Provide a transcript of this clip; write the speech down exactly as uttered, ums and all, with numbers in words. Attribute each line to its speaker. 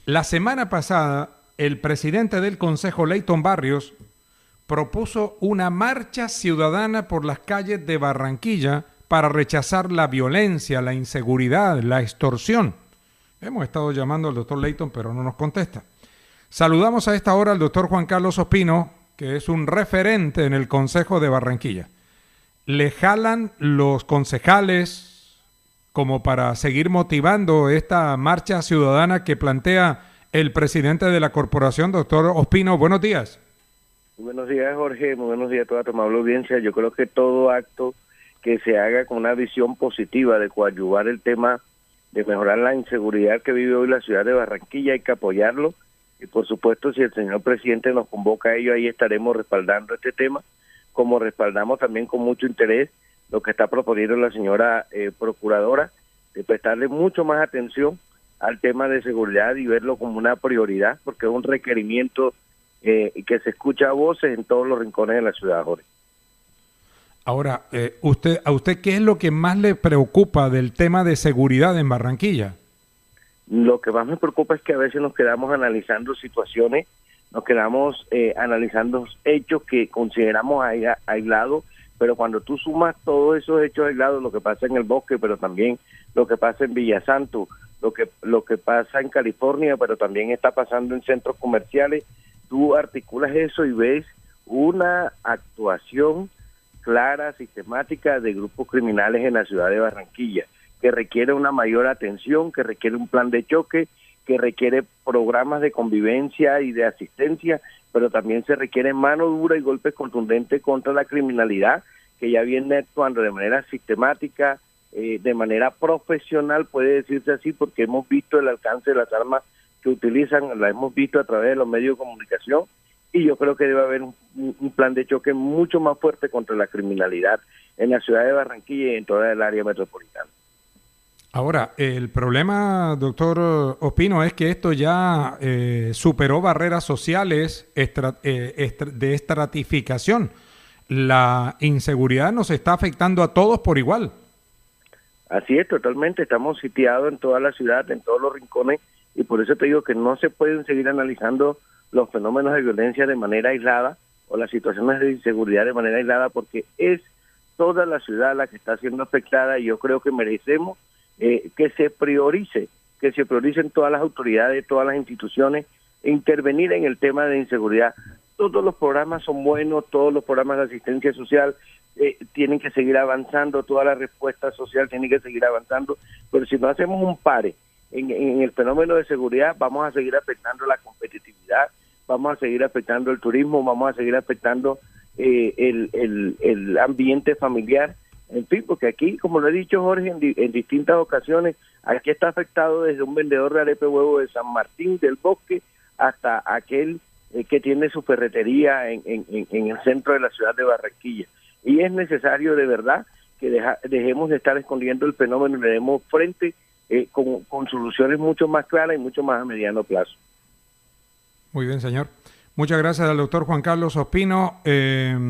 Speaker 1: La semana pasada, el presidente del Consejo, Leyton Barrios, propuso una marcha ciudadana por las calles de Barranquilla para rechazar la violencia, la inseguridad, la extorsión. Hemos estado llamando al doctor Leyton, pero no nos contesta. Saludamos a esta hora al doctor Juan Carlos Ospino, que es un referente en el Consejo de Barranquilla. ¿Le jalan los concejales como para seguir motivando esta marcha ciudadana que plantea el presidente de la corporación, doctor Ospino? Buenos días.
Speaker 2: Muy buenos días, Jorge. Muy buenos días a toda tu amable audiencia. Yo creo que todo acto que se haga con una visión positiva de coadyuvar el tema de mejorar la inseguridad que vive hoy la ciudad de Barranquilla, hay que apoyarlo. Y por supuesto, si el señor presidente nos convoca a ello, ahí estaremos respaldando este tema, como respaldamos también con mucho interés lo que está proponiendo la señora eh, procuradora, de prestarle mucho más atención al tema de seguridad y verlo como una prioridad, porque es un requerimiento eh, que se escucha a voces en todos los rincones de la ciudad, Jorge.
Speaker 1: Ahora, eh, usted, ¿a usted qué es lo que más le preocupa del tema de seguridad en Barranquilla?
Speaker 2: Lo que más me preocupa es que a veces nos quedamos analizando situaciones, nos quedamos eh, analizando hechos que consideramos aislados, pero cuando tú sumas todos esos hechos aislados, lo que pasa en el bosque, pero también lo que pasa en Villasanto, lo que lo que pasa en California, pero también está pasando en centros comerciales, tú articulas eso y ves una actuación clara, sistemática de grupos criminales en la ciudad de Barranquilla, que requiere una mayor atención, que requiere un plan de choque, que requiere programas de convivencia y de asistencia, pero también se requiere mano dura y golpes contundentes contra la criminalidad, que ya viene actuando de manera sistemática, eh, de manera profesional, puede decirse así, porque hemos visto el alcance de las armas que utilizan, la hemos visto a través de los medios de comunicación, y yo creo que debe haber un, un plan de choque mucho más fuerte contra la criminalidad en la ciudad de Barranquilla y en toda el área metropolitana.
Speaker 1: Ahora, el problema, doctor Ospino, es que esto ya eh, superó barreras sociales estra, eh, estra, de estratificación. La inseguridad nos está afectando a todos por igual.
Speaker 2: Así es, totalmente. Estamos sitiados en toda la ciudad, en todos los rincones, y por eso te digo que no se pueden seguir analizando los fenómenos de violencia de manera aislada o las situaciones de inseguridad de manera aislada, porque es toda la ciudad la que está siendo afectada, y yo creo que merecemos Eh, que se priorice, que se prioricen todas las autoridades, todas las instituciones, e intervenir en el tema de inseguridad. Todos los programas son buenos, todos los programas de asistencia social eh, tienen que seguir avanzando, toda la respuesta social tiene que seguir avanzando, pero si no hacemos un pare en, en el fenómeno de seguridad, vamos a seguir afectando la competitividad, vamos a seguir afectando el turismo, vamos a seguir afectando eh, el, el, el ambiente familiar. En fin, porque aquí, como lo he dicho Jorge, en, di en distintas ocasiones, aquí está afectado desde un vendedor de arepe huevo de San Martín del Bosque hasta aquel eh, que tiene su ferretería en, en, en el centro de la ciudad de Barranquilla. Y es necesario de verdad que deja, dejemos de estar escondiendo el fenómeno y le demos frente eh, con, con soluciones mucho más claras y mucho más a mediano plazo.
Speaker 1: Muy bien, señor. Muchas gracias al doctor Juan Carlos Ospino. Eh...